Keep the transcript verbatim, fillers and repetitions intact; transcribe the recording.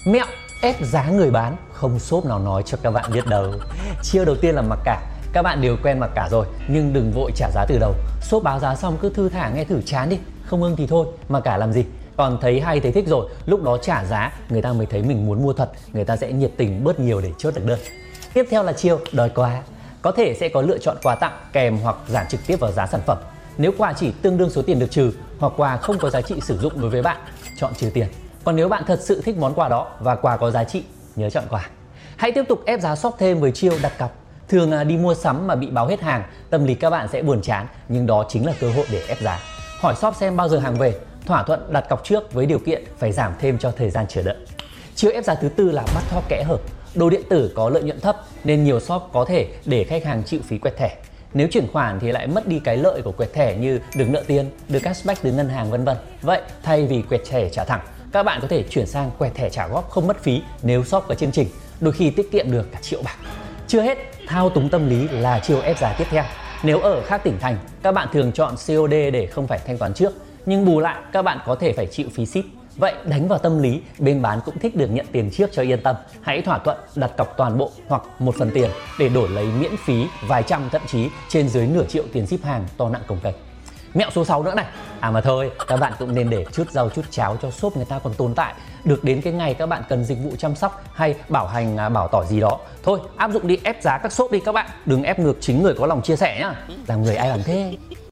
Mẹo ép giá người bán, không shop nào nói cho các bạn biết đâu. Chiêu đầu tiên là mặc cả. Các bạn đều quen mặc cả rồi, nhưng đừng vội trả giá từ đầu. Shop báo giá xong cứ thư thả nghe thử chán đi, không ưng thì thôi, mặc cả làm gì. Còn thấy hay thấy thích rồi, lúc đó trả giá, người ta mới thấy mình muốn mua thật, người ta sẽ nhiệt tình bớt nhiều để chốt được đơn. Tiếp theo là chiêu đòi quà. Có thể sẽ có lựa chọn quà tặng kèm hoặc giảm trực tiếp vào giá sản phẩm. Nếu quà chỉ tương đương số tiền được trừ hoặc quà không có giá trị sử dụng đối với bạn, chọn trừ tiền. Còn nếu bạn thật sự thích món quà đó và quà có giá trị, nhớ chọn quà. Hãy tiếp tục ép giá shop thêm với chiêu đặt cọc. Thường à, đi mua sắm mà bị báo hết hàng, tâm lý các bạn sẽ buồn chán, nhưng đó chính là cơ hội để ép giá. Hỏi shop xem bao giờ hàng về, thỏa thuận đặt cọc trước với điều kiện phải giảm thêm cho thời gian chờ đợi. Chiêu ép giá thứ tư là bắt thóp kẽ hở. Đồ điện tử có lợi nhuận thấp nên nhiều shop có thể để khách hàng chịu phí quẹt thẻ. Nếu chuyển khoản thì lại mất đi cái lợi của quẹt thẻ như được nợ tiền, được cashback từ ngân hàng vân vân. Vậy thay vì quẹt thẻ trả thẳng, các bạn có thể chuyển sang quẹt thẻ trả góp không mất phí nếu shop có chương trình, đôi khi tiết kiệm được cả triệu bạc. Chưa hết, thao túng tâm lý là chiêu ép giá tiếp theo. Nếu ở khác tỉnh thành, các bạn thường chọn xê ô đê để không phải thanh toán trước, nhưng bù lại các bạn có thể phải chịu phí ship. Vậy đánh vào tâm lý, bên bán cũng thích được nhận tiền trước cho yên tâm. Hãy thỏa thuận đặt cọc toàn bộ hoặc một phần tiền để đổi lấy miễn phí vài trăm, thậm chí trên dưới nửa triệu tiền ship hàng to nặng cồng kềnh. Mẹo số sáu nữa này. À mà thôi, các bạn cũng nên để chút rau chút cháo cho shop người ta còn tồn tại, được đến cái ngày các bạn cần dịch vụ chăm sóc hay bảo hành bảo tỏi gì đó. Thôi áp dụng đi, ép giá các shop đi các bạn, đừng ép ngược chính người có lòng chia sẻ nhá. Làm người ai làm thế.